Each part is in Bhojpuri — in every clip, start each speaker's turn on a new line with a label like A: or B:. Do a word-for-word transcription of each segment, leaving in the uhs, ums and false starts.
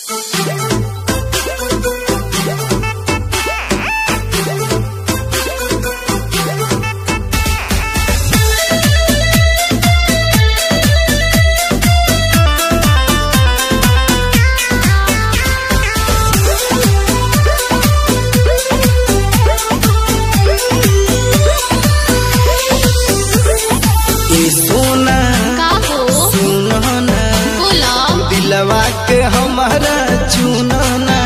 A: दिलवा के हमारा चुनना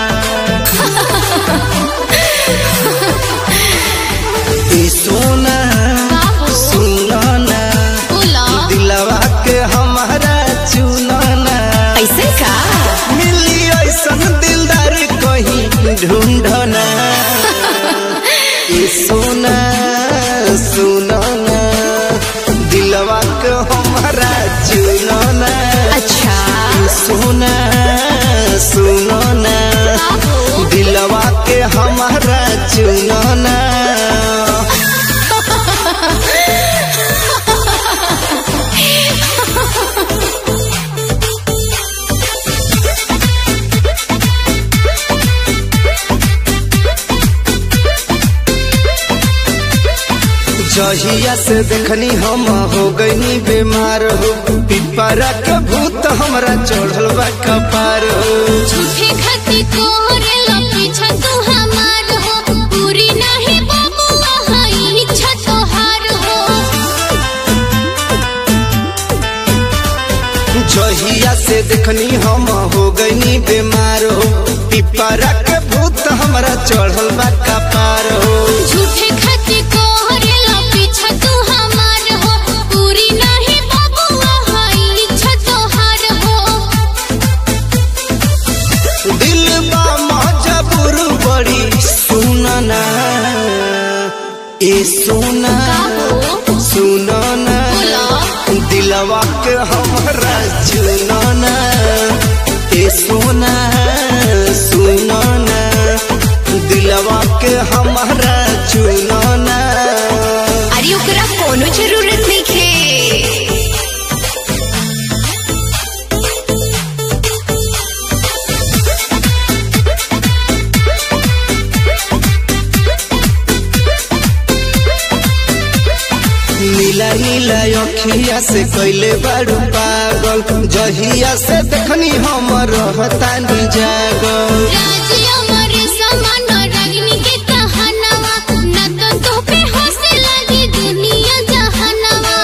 A: सोना सुनना दिलवा के हमारा चुनना
B: ऐसे का
A: मिली ऐसा दिलदार कहीं ढूंढना सोना सुनना दिलवा के हमारा चुनना
B: अच्छा
A: सोना सुनना दिलवा के हमारा चुनना जहिया से देखनी हम हो गईनी बीमार हो पिपरा के भूत हमरा चढ़ल बा कपार हो
C: झूठे खती कोरेला पीछा तू हमार हो पूरी नहीं बाबू वहां इच्छा तोहार हो
A: जहिया से देखनी हम हो गईनी बीमार हो पिपरा के भूत हमरा चढ़ल बा कपार हो
C: झूठे खती कोरेला पीछा तू हमार हो पूरी नहीं बाबू वहां इच्छा तोहार हो
A: दिल बा मजबूर बड़ी सुनना ए सोना सुनना दिलवा के हमारा चुनना ए सोना सुनना दिलवा के हमारा चुनना
B: अरे ओकरा कोनो जरूरत नहीं है।
A: नीला नीला अखिया से कैले बारू पागल जहिया से देखनी हम रहतानी जागल
C: राजिया मरे समान रगनी के कहानवा न तो तो पे हंसे लगी दुनिया जहानवा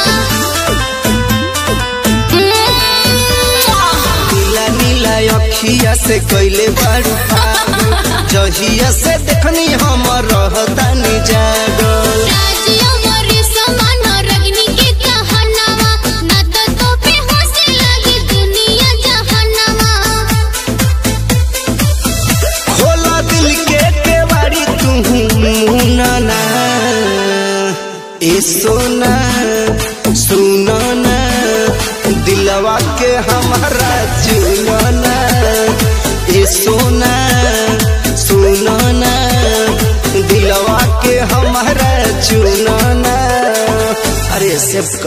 A: नीला नीला अखिया से कैले बारू पागल जहिया से देखनी हम रहतानी जागल
C: राजिया मरे समान रगनी के कहानवा न तो तो पे हंसे लगी दुनिया जहानवा
A: खोला दिल के केवाड़ी तू मुनना ए सोना सुनना दिलवा के हमारा चुनना ए सोना सुनना दिलवा के हमारा चुनना अरे सब